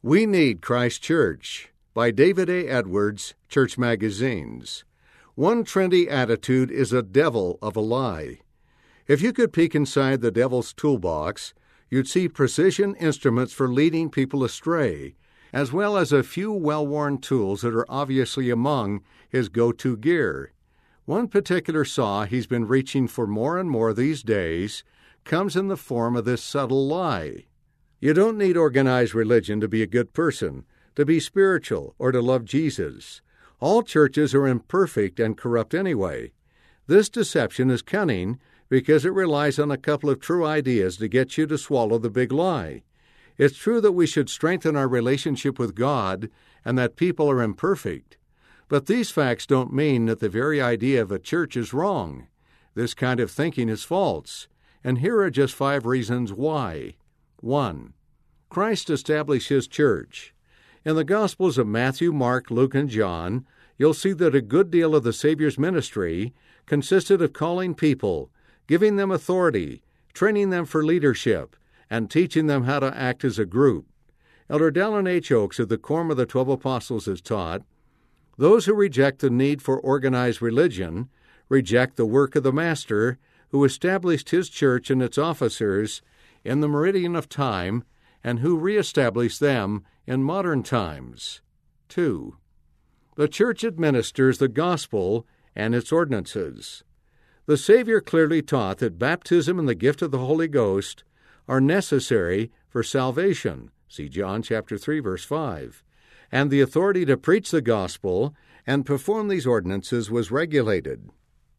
We Need Christ Church by David A. Edwards, Church Magazines. One trendy attitude is a devil of a lie. If you could peek inside the devil's toolbox, you'd see precision instruments for leading people astray, as well as a few well-worn tools that are obviously among his go-to gear. One particular saw he's been reaching for more and more these days comes in the form of this subtle lie. You don't need organized religion to be a good person, to be spiritual, or to love Jesus. All churches are imperfect and corrupt anyway. This deception is cunning because it relies on a couple of true ideas to get you to swallow the big lie. It's true that we should strengthen our relationship with God and that people are imperfect. But these facts don't mean that the very idea of a church is wrong. This kind of thinking is false, and here are just 5 reasons why. 1. Christ established his church. In the Gospels of Matthew, Mark, Luke, and John, you'll see that a good deal of the Savior's ministry consisted of calling people, giving them authority, training them for leadership, and teaching them how to act as a group. Elder Dallin H. Oaks of the Quorum of the 12 Apostles has taught, those who reject the need for organized religion reject the work of the Master who established his church and its officers in the meridian of time and who reestablished them in modern times. 2. The church administers the gospel and its ordinances. The Savior clearly taught that baptism and the gift of the Holy Ghost are necessary for salvation. See John chapter 3, verse 5. And the authority to preach the gospel and perform these ordinances was regulated.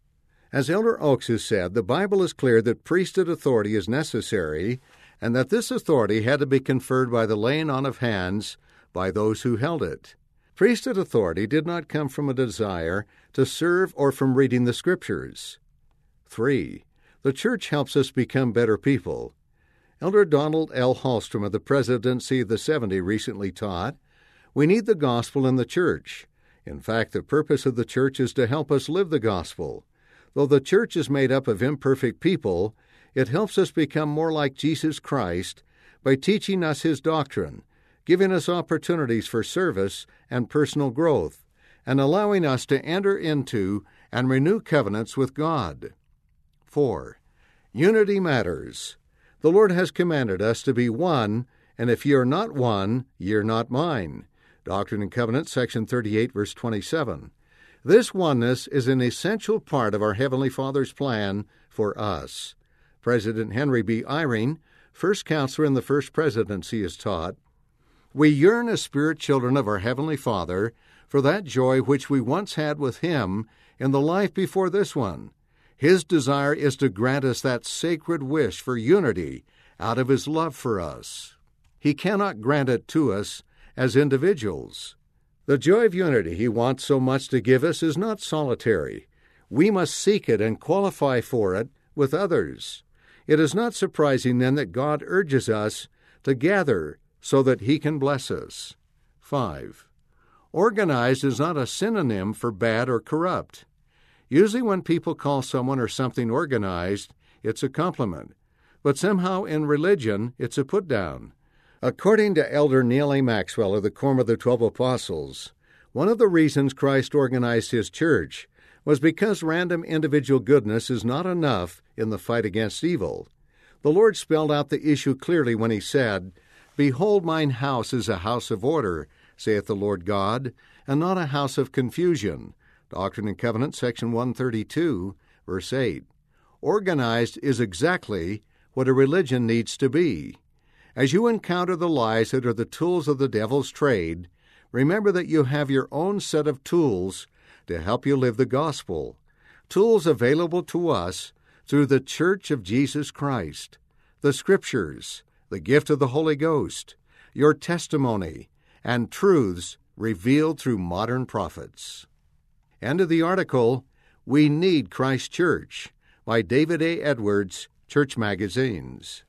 As Elder Oaks has said, the Bible is clear that priesthood authority is necessary and that this authority had to be conferred by the laying on of hands by those who held it. Priesthood authority did not come from a desire to serve or from reading the Scriptures. 3. The church helps us become better people. Elder Donald L. Hallstrom of the Presidency of the 70 recently taught, we need the gospel in the church. In fact, the purpose of the church is to help us live the gospel. Though the church is made up of imperfect people, it helps us become more like Jesus Christ by teaching us his doctrine, giving us opportunities for service and personal growth, and allowing us to enter into and renew covenants with God. 4. Unity matters. The Lord has commanded us to be one, and if ye are not one, ye are not mine. Doctrine and Covenants, section 38, verse 27. This oneness is an essential part of our Heavenly Father's plan for us. President Henry B. Eyring, first counselor in the First Presidency, has taught, we yearn as spirit children of our Heavenly Father for that joy which we once had with him in the life before this one. His desire is to grant us that sacred wish for unity out of his love for us. He cannot grant it to us as individuals. The joy of unity he wants so much to give us is not solitary. We must seek it and qualify for it with others. It is not surprising then that God urges us to gather so that he can bless us. 5. Organized is not a synonym for bad or corrupt. Usually when people call someone or something organized, it's a compliment. But somehow in religion, it's a put-down. According to Elder Neal A. Maxwell of the Quorum of the 12 Apostles, one of the reasons Christ organized his church was because random individual goodness is not enough in the fight against evil. The Lord spelled out the issue clearly when he said, behold, mine house is a house of order, saith the Lord God, and not a house of confusion. Doctrine and Covenants, section 132, verse 8. Organized is exactly what a religion needs to be. As you encounter the lies that are the tools of the devil's trade, remember that you have your own set of tools to help you live the gospel, tools available to us through the Church of Jesus Christ, the Scriptures, the gift of the Holy Ghost, your testimony, and truths revealed through modern prophets. End of the article, We Need Christ Church, by David A. Edwards, Church Magazines.